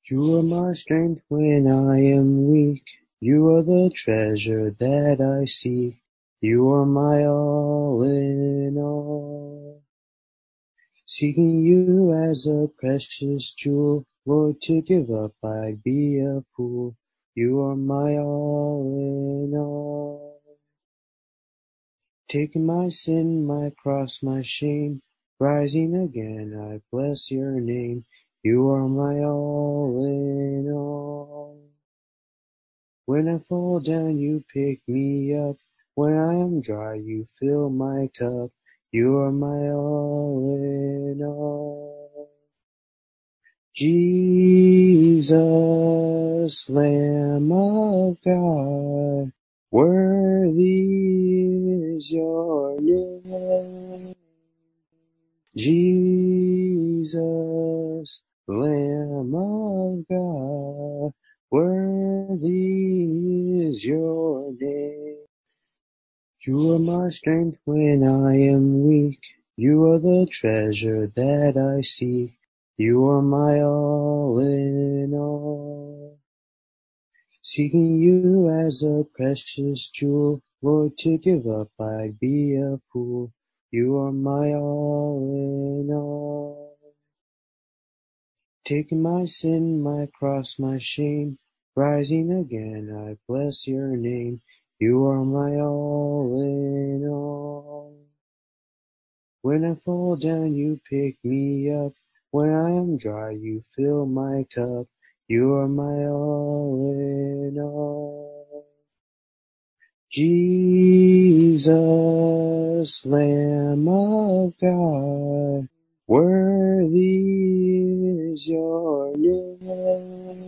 You are my strength when I am weak. You are the treasure that I seek. You are my all in all. Seeking you as a precious jewel, Lord, to give up I'd be a fool. You are my all in all. Taking my sin, my cross, my shame, rising again, I bless your name. You are my all in all. When I fall down, you pick me up. When I am dry, you fill my cup. You are my all in all. Jesus, Lamb of God, worthy is your name. Jesus, Lamb of God, worthy is your name. You are my strength when I am weak. You are the treasure that I seek. You are my all in all. Seeking you as a precious jewel, Lord, to give up I'd be a fool. You are my all in all. Taking my sin, my cross, my shame, rising again, I bless your name. You are my all in all. When I fall down, you pick me up. When I am dry, you fill my cup. You are my all in all. Jesus, Lamb of God, worthy is your name.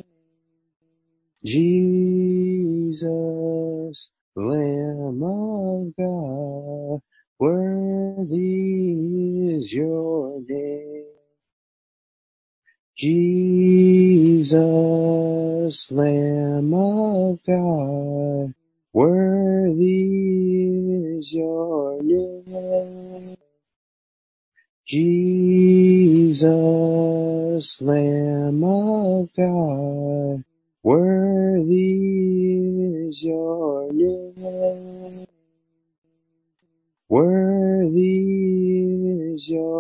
Jesus, Lamb of God, worthy is your name. Jesus, Lamb of God, worthy is your name. Jesus, Lamb of God, worthy is your name. Worthy is your